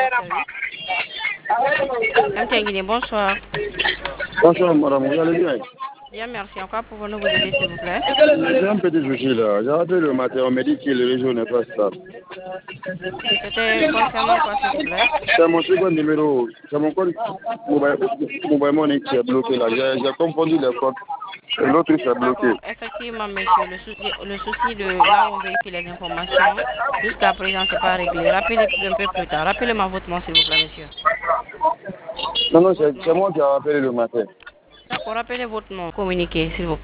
service. Bonsoir. Bonsoir madame, vous allez bien? Bien, merci. En quoi pouvons-nous vous aider, s'il vous plaît? J'ai un petit souci là. J'ai appelé le matin, on m'a dit que le réseau n'est pas stable. C'était concernant quoi, s'il vous plaît? C'est mon second numéro. C'est mon code mobile money qui est bloqué là. J'ai confondu les codes. Et l'autre s'est bloqué. D'accord, effectivement, monsieur. Le souci de là où on vérifie les informations, jusqu'à présent, c'est pas réglé. Rappelez un peu plus tard. Rappelez-moi votre nom, s'il vous plaît, monsieur. Non, c'est moi qui ai appelé le matin. D'accord, rappelez votre nom. Communiquez, s'il vous plaît.